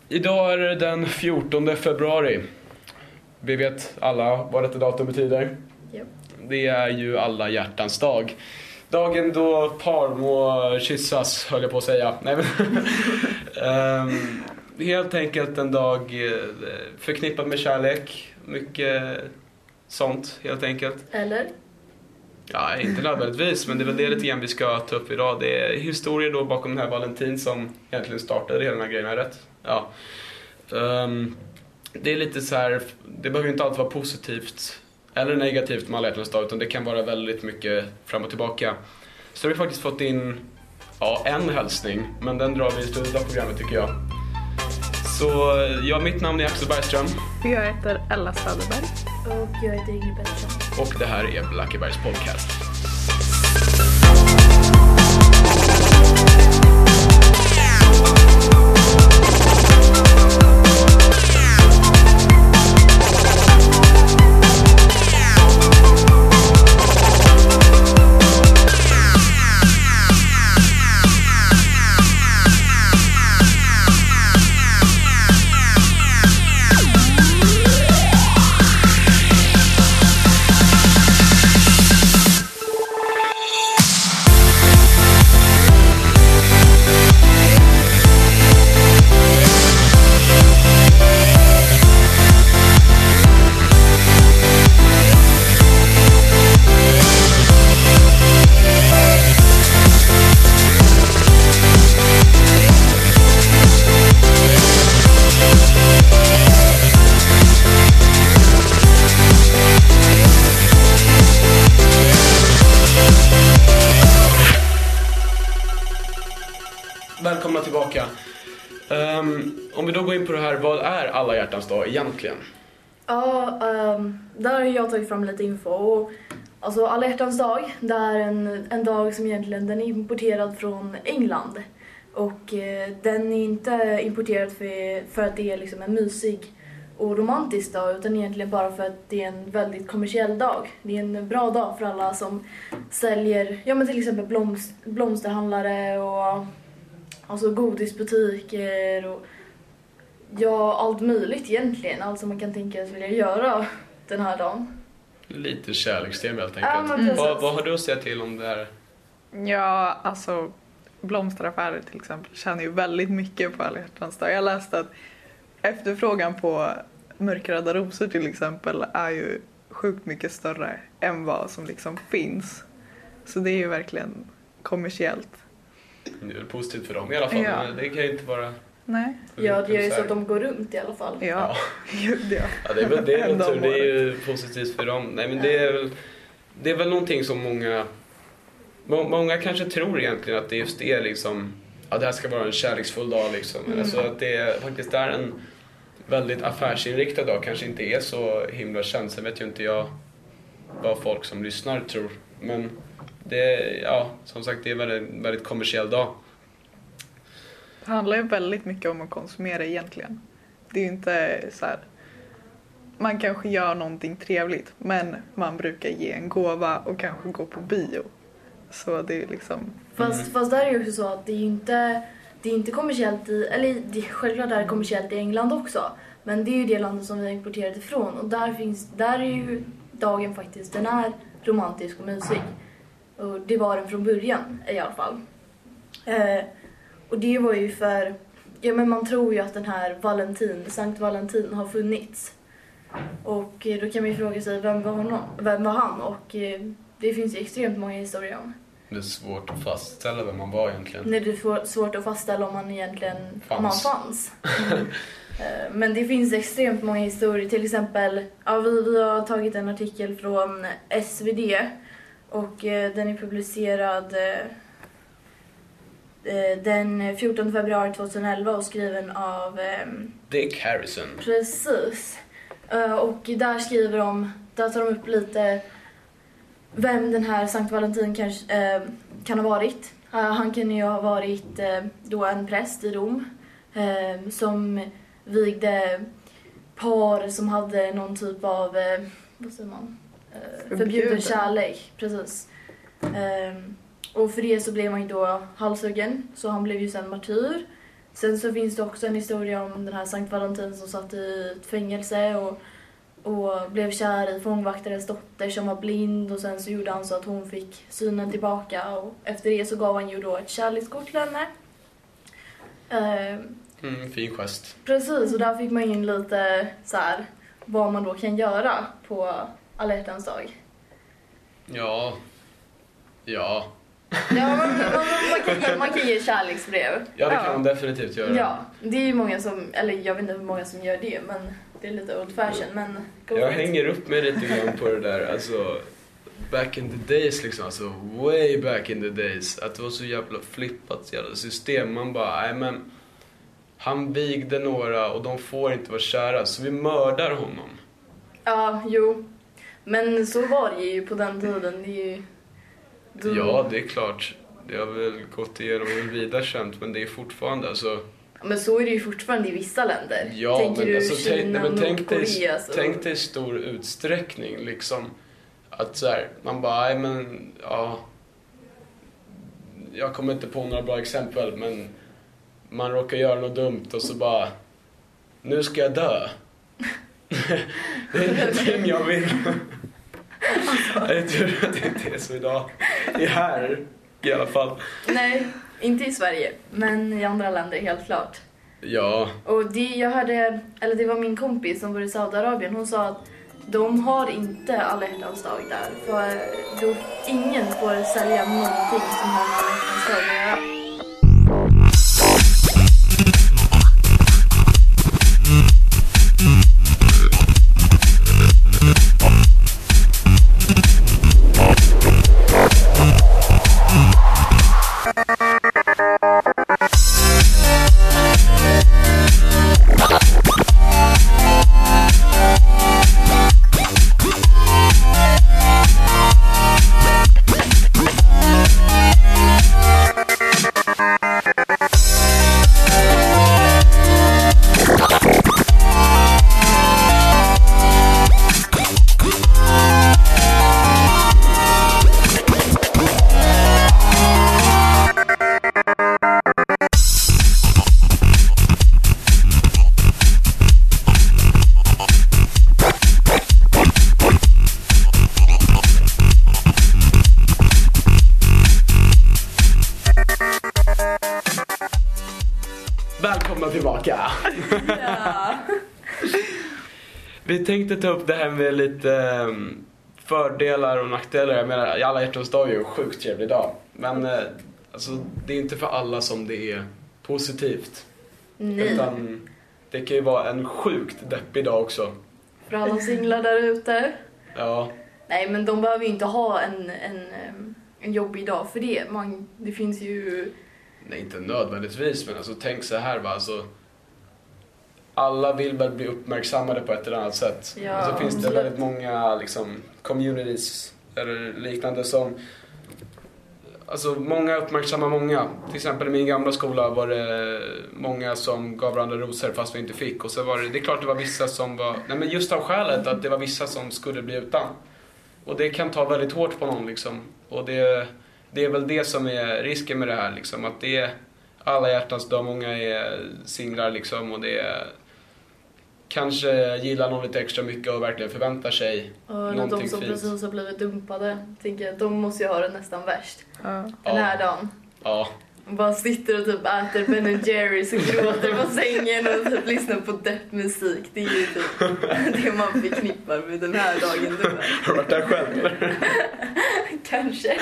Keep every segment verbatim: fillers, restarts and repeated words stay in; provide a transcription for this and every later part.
Idag är det den fjortonde februari. Vi vet alla vad detta datum betyder. Yep. Det är ju alla hjärtans dag. Dagen då par må kyssas, höll jag på att säga. Nej, men um, helt enkelt en dag förknippad med kärlek. Mycket sånt, helt enkelt. Eller? Ja, inte nödvändigtvis, men det är väl det lite grann vi ska ta upp idag. Det är historier då bakom den här Valentin som egentligen startade hela den här grejen, här rätt. Ja. Um, det är lite så här, det behöver inte alltid vara positivt eller negativt med alla hjärtans dag, utan det kan vara väldigt mycket fram och tillbaka. Så har vi faktiskt fått in ja, en hälsning, men den drar vi i slutet av programmet tycker jag. Så ja, mitt namn är Axel Bergström. Jag heter Ella Söderberg. Och jag heter Ingrid Pettersson. Och det här är Blackebergs podcast. Välkomna tillbaka. Um, om vi då går in på det här, vad är alla hjärtans dag egentligen? Ja, um, där har jag tagit fram lite info. Och, alltså alla hjärtans dag, det är en, en dag som egentligen den är importerad från England. Och eh, den är inte importerad för, för att det är liksom en mysig och romantisk dag, utan egentligen bara för att det är en väldigt kommersiell dag. Det är en bra dag för alla som säljer, ja men till exempel blomst, blomsterhandlare och alltså godisbutiker och ja, allt möjligt egentligen. Allt som man kan tänka sig vilja göra den här dagen. Lite kärlekstema helt Ja, enkelt. men vad, vad har du att säga till om det här? Ja, alltså blomsteraffärer till exempel tjänar ju väldigt mycket på alla hjärtans dag. Jag läste att efterfrågan på mörkröda rosor till exempel är ju sjukt mycket större än vad som liksom finns. Så det är ju verkligen kommersiellt. Det är positivt för dem i alla fall, Ja. men det kan ju inte vara... Nej. Ja, det gör ju så att de går runt i alla fall. Ja, Ja. Gud, ja. Ja, det är väl det, är väl De tur. Det är året. ju positivt för dem. Nej, men det är väl, det är väl någonting som många... må- Många kanske tror egentligen att det just är liksom... Ja, det här ska vara en kärleksfull dag liksom. Mm. Alltså att det är, faktiskt är en väldigt affärsinriktad dag. Kanske inte är så himla känd. Sen vet ju inte jag vad folk som lyssnar tror. Men det, ja, som sagt, det är en väldigt, väldigt kommersiell dag. Det handlar ju väldigt mycket om att konsumera egentligen. Det är ju inte så här... Man kanske gör någonting trevligt, men man brukar ge en gåva och kanske gå på bio. Så det är liksom... Fast, Mm. fast där är det ju så att det är ju inte, det är inte kommersiellt i, eller det, självklart är det kommersiellt i England också. Men det är ju det landet som vi har importerat ifrån. Och där, finns, där är ju dagen faktiskt, den är romantisk och mysig. Och det var den från början i alla fall. Eh, och det var ju för, ja men man tror ju att den här Valentin, Sankt Valentin har funnits. Och eh, då kan man ju fråga sig, vem var, honom, vem var han? Och eh, det finns ju extremt många historier om. Det är svårt att fastställa vem man var egentligen. När det är svårt att fastställa om man egentligen Fanns. om man fanns. Mm. Eh, Men det finns extremt många historier. Till exempel, ja, vi, vi har tagit en artikel från S V D. Och eh, den är publicerad eh, eh, den fjortonde februari tjugoelva och skriven av... Eh, Dick Harrison. Precis. Eh, och där skriver de, där tar de upp lite vem den här Sankt Valentin kanske, eh, kan ha varit. Eh, han kan ju ha varit eh, då en präst i Rom eh, som vigde par som hade någon typ av, eh, vad säger man? Eh, förbjuden Förbjuden. kärlek. Precis. Eh, och för det så blev han ju då halshuggen, så han blev ju sen martyr. Sen så finns det också en historia om den här Sankt Valentin som satt i ett fängelse och, och blev kär i fångvaktarens dotter som var blind, och sen så gjorde han så att hon fick synen tillbaka, och efter det så gav han ju då ett kärlekskort till henne. Uh, Mm, fin gest. Precis, och där fick man in lite så här vad man då kan göra på alla hjärtans dag. Ja. Ja. Ja, man, man, man, kan ge, man kan ge kärleksbrev. Ja, det kan Ja. man definitivt göra. Ja, det är ju många som, eller jag vet inte hur många som gör det, men det är lite old fashion, men go Jag for it. hänger upp mig lite grann på det där, alltså back in the days liksom, alltså way back in the days, att det var så jävla flippat jävla system. Man bara, nej men han vigde några och de får inte vara kära, så vi mördar honom. Ja, jo. Men så var det ju på den tiden. Det är ju... Du... Ja, det är klart. Det har väl gått igenom en vida känt, men det är fortfarande alltså... Men så är det ju fortfarande i vissa länder. Ja, tänker men du alltså, Kina, tänk, nej, men tänk, dig, Nordkorea, så... tänk dig stor utsträckning liksom. Att så här, man bara, nej men, ja... Jag kommer inte på några bra exempel, men man råkar göra något dumt och så bara, nu ska jag dö. Det är ingenting jag vill. Jag tror att det inte är så idag. Det är här i alla fall. Nej, inte i Sverige, men i andra länder helt klart. Ja. Och det jag hörde, eller det var min kompis som var i Saudiarabien, hon sa att de har inte alla hjärtans dag där, för då ingen får sälja någonting som har med alla hjärtans dag att göra. Välkomna tillbaka. Ja. Vi tänkte ta upp det här med lite fördelar och nackdelar. Jag menar, alla hjärtans dag är ju en sjukt trevlig dag. Men alltså, det är inte för alla som det är positivt. Nej. Utan det kan ju vara en sjukt deppig dag också. För alla singlar där ute. Ja. Nej, men de behöver ju inte ha en, en, en jobbig dag för det. Man, det finns ju... Nej, inte nödvändigtvis, men alltså, tänk så här va, alltså, alla vill väl bli uppmärksammade på ett eller annat sätt. Ja, och så finns det absolut. väldigt många liksom, communities eller liknande som, alltså många uppmärksammar många. Till exempel i min gamla skola var det många som gav varandra rosor fast vi inte fick. Och så var det, det är klart det var vissa som var, nej men just av skälet att det var vissa som skulle bli utan. Och det kan ta väldigt hårt på någon liksom. Och det, det är väl det som är risken med det här liksom. Att det är alla hjärtans dag, många är singlar liksom. Och det är, kanske gillar någon lite extra mycket och verkligen förväntar sig Och någonting de som fint. precis har blivit dumpade, tänker jag, de måste ju ha det nästan värst. Ja. Den Ja. här dagen. Ja. Och bara sitter och typ äter Ben and Jerry's och gråter på sängen och typ lyssnar på deppmusik. Det är ju typ det man förknippar med den här dagen. Då. Har du varit där själv eller? Kanske.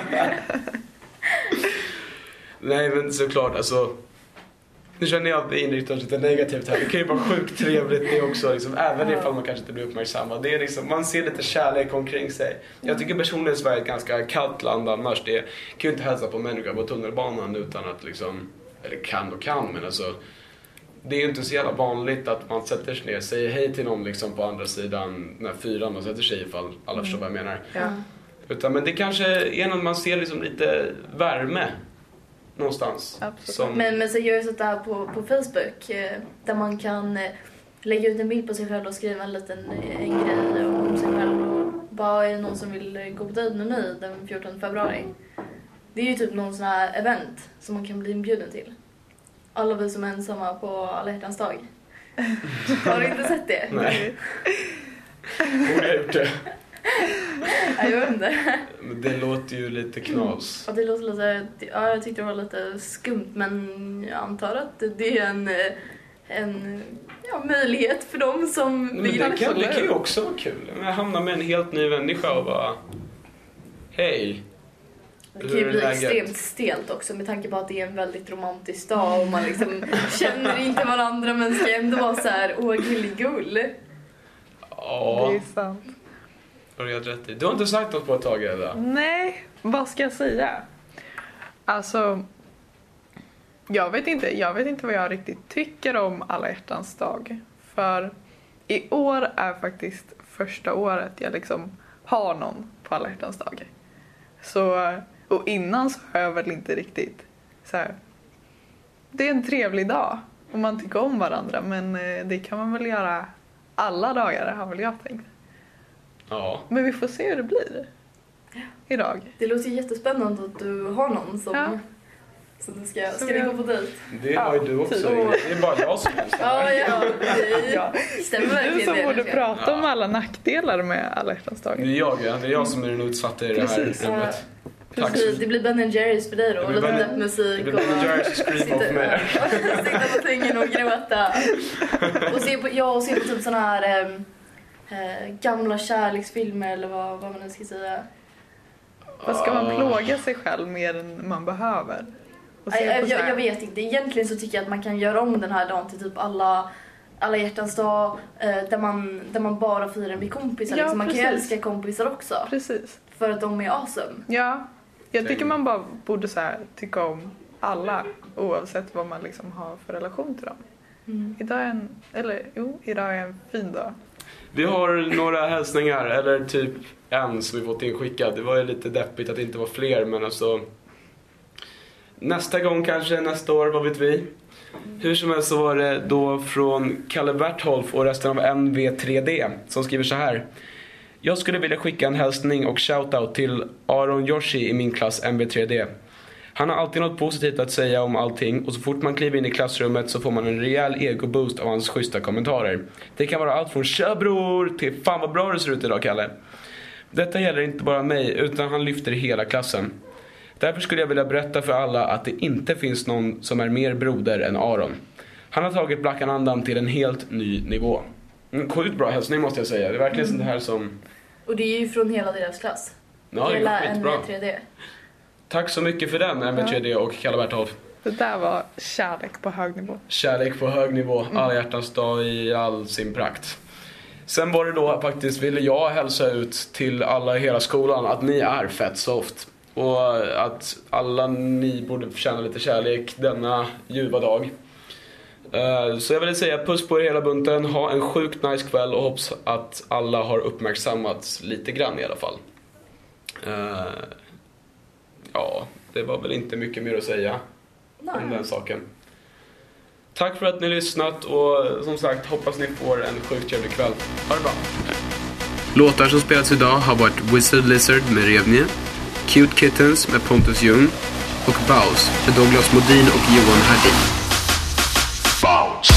Nej men såklart alltså. Nu känner jag att vi inriktar oss lite negativt här. Det kan ju vara sjukt trevligt det också liksom, även Ja. ifall man kanske inte blir uppmärksammad. Det är liksom, man ser lite kärlek omkring sig. Jag tycker personligen Sverige är ett ganska kallt land annars. Det kan ju inte hälsa på människor på tunnelbanan utan att liksom, eller kan och kan men alltså, det är ju inte så jävla vanligt att man sätter sig ner och säger hej till någon liksom på andra sidan den här fyran man sätter sig, ifall alla förstår vad jag menar. Ja. Utan, men det kanske är något man ser liksom lite värme någonstans. Absolut. Som, Men, men så gör jag sånt där på, på Facebook eh, där man kan eh, lägga ut en bild på sig själv och skriva en liten eh, en grej om sig själv. Och bara är det någon som vill eh, gå på dejt med mig den fjortonde februari. Det är ju typ någon sån här event som man kan bli inbjuden till. Alla vi som är ensamma på alla hjärtans dag. Har du inte sett det? Nej. Borde jag gjort det? Nej, jag vet inte. Men det låter ju lite knas. Ja, det låter lite... Ja, jag tyckte det var lite skumt, men jag antar att det är en... en ja, möjlighet för dem som Men vill. det kan, det kan ju också vara kul. Jag hamnar med en helt ny människa och bara... Hej. Det kan ju bli extremt stelt också med tanke på att det är en väldigt romantisk dag och man liksom känner inte varandra men ska ändå vara så här, åh gulligull. Ja, Det är sant. har du rätt i. Du har inte sagt något på ett tag eller? Nej, vad ska jag säga? Alltså, jag vet inte, jag vet inte vad jag riktigt tycker om alla hjärtans dag. För i år är faktiskt första året jag liksom har någon på alla hjärtans dag. Så, och innan så har jag väl inte riktigt så här. Det är en trevlig dag och man tycker om varandra, men det kan man väl göra alla dagar, har väl jag tänkt. Ja. Men vi får se hur det blir idag. Det låter ju jättespännande att du har någon som, Ja. som du ska, ska ni gå på dejt. Det har ju du också. Ja. Det är bara jag som är Ja, ja, det Ja. stämmer Du verkligen som det. borde kanske. prata om Ja. alla nackdelar med alla hjärtans dag. Det är jag, ja. Det är jag som är den utsatta i det här Precis. rummet. Tack så Precis, det blir Ben and Jerrys för dig då. Det Och blir lite Ben- läppmusik. det blir Ben and Jerrys Scream of Me. Sitta på sängen och gråta. Och se på, ja, och se på typ såna här eh, eh, gamla kärleksfilmer eller vad, vad man nu ska säga. Vad ska man Ah. plåga sig själv mer än man behöver? Och se Jag, på så jag, här- jag vet inte. Egentligen så tycker jag att man kan göra om den här dagen till typ alla, alla hjärtans dag. Eh, där, man, där man bara firar med kompisar. Ja, liksom. Man kan ju precis. älska kompisar också. Precis. För att de är awesome. Ja, jag tycker Tänk. man bara borde så här, tycka om alla oavsett vad man liksom har för relation till dem. Mm. Idag är en, eller jo, idag är en fin dag. Vi har några hälsningar, eller typ en som vi fått inskickad. Det var ju lite deppigt att det inte var fler, men alltså... Nästa gång kanske, nästa år, vad vet vi. Hur som helst så var det då från Kalle Bertholf och resten av N V tre D som skriver så här. Jag skulle vilja skicka en hälsning och shoutout till Aron Yoshi i min klass N V tre D. Han har alltid något positivt att säga om allting och så fort man kliver in i klassrummet så får man en rejäl ego-boost av hans schyssta kommentarer. Det kan vara allt från tja bror till fan vad bra det ser ut idag Kalle. Detta gäller inte bara mig utan han lyfter hela klassen. Därför skulle jag vilja berätta för alla att det inte finns någon som är mer broder än Aron. Han har tagit Black Anandam till en helt ny nivå. En sjukt bra hälsning måste jag säga. Det är verkligen sånt här som... Och det är ju från hela deras klass. Ja, det hela är N skitbra. V tre D. Tack så mycket för den N V tre D och Kalle Bertholf. Det där var kärlek på hög nivå. Kärlek på hög nivå, alla hjärtans dag i all sin prakt. Sen var det då faktiskt, ville jag hälsa ut till alla i hela skolan att ni är fett soft. Och att alla ni borde förtjäna lite kärlek denna ljuva dag. Uh, så jag vill säga puss på er hela bunten, ha en sjukt nice kväll och hoppas att alla har uppmärksammats lite grann i alla fall. Uh, ja, det var väl inte mycket mer att säga om Nej. den saken. Tack för att ni lyssnat och som sagt hoppas ni får en sjukt trevlig kväll. Ha det bra. Låtar som spelats idag har varit Wizard Lizard med Revnie, Cute Kittens med Pontus Ljung och Baus med Douglas Modin och Johan Hardin. Baus.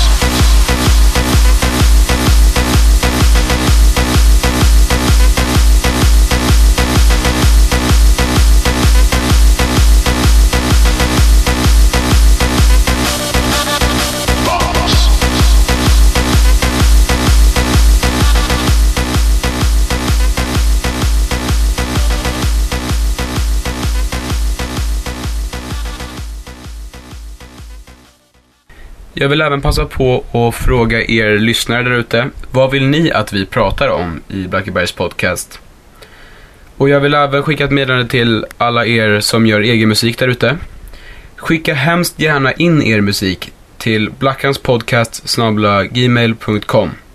Jag vill även passa på att fråga er lyssnare där ute. Vad vill ni att vi pratar om i Blackebergs podcast? Och jag vill även skicka ett meddelande till alla er som gör egen musik där ute. Skicka hemskt gärna in er musik till blackanspodcast snabel-a gmail punkt com.